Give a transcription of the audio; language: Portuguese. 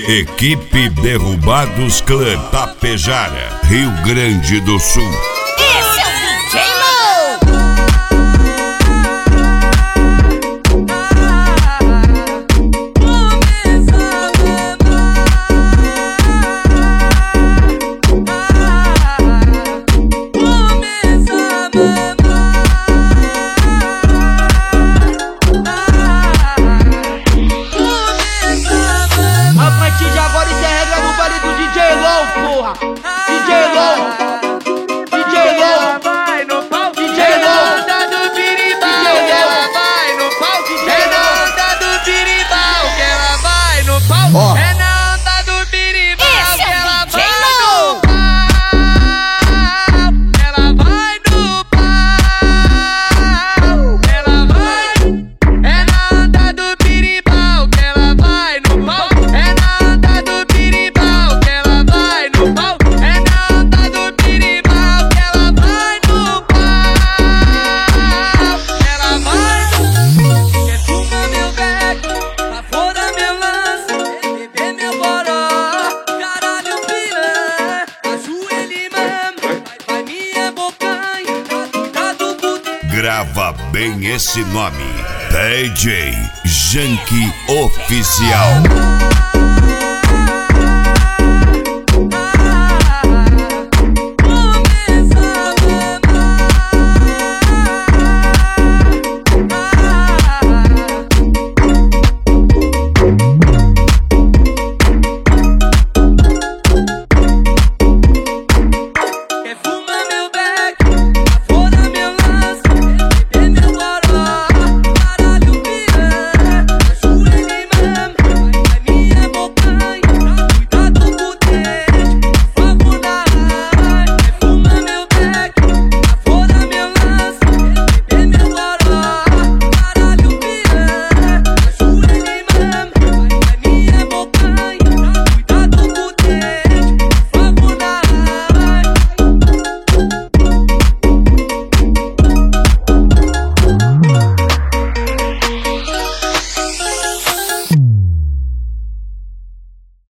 Equipe Derrubados Clã Tapejara, Rio Grande do Sul. Esse é o DJ Low. A partir de agora isso é regra no baile do DJ Low, porra. DJ Low, DJ Low, Vai no pau, DJ Low, onda do birimbau, que ela vai no pau, é na onda do birimbau, que ela vai no pau, é na onda do birimbau, Esse que é o ela DJ vai Low. no pau, ela vai no pau, ela vai, é na onda do birimbau, que ela vai no pau, é na onda do birimbau, que ela vai no pau, é na onda do birimbau, que ela vai no pau, ela vai no. Quer fumar meu beck, afora meu lance, beber meu boró, caralho piranha, ajoelha e mama, vai minha bocanha, tá do poder. Grava bem esse nome: DJ Janky Oficial.